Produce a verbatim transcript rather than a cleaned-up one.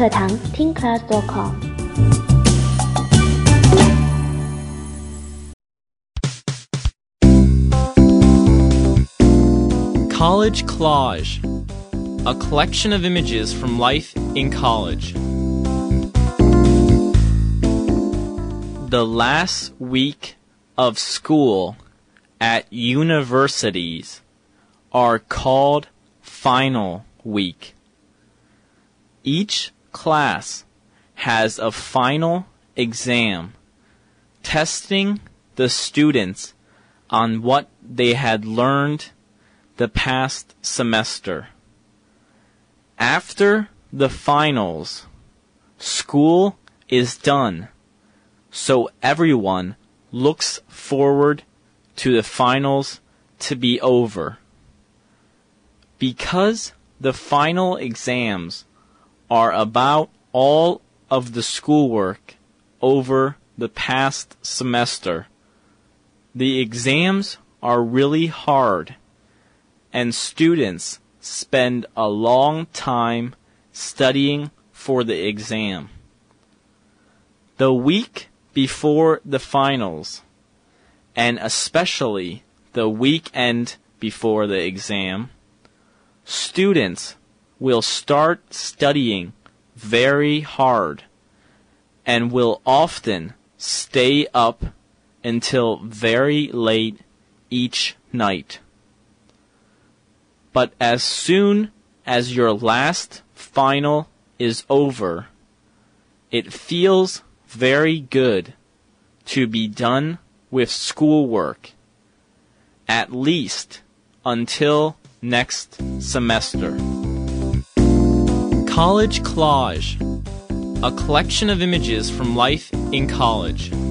课堂 Teen Class dot com。 College Collage, a collection of images from life in college. The last week of school at universities are called final week. Each class has a final exam, testing the students on what they had learned the past semester. After the finals, school is done, so everyone looks forward to the finals to be over. Because the final exams are about all of the schoolwork over the past semester, the exams are really hard, and students spend a long time studying for the exam. The week before the finals, and especially the weekend before the exam, students will start studying very hard and will often stay up until very late each night. But as soon as your last final is over, it feels very good to be done with schoolwork, at least until next semester. College Collage, a collection of images from life in college.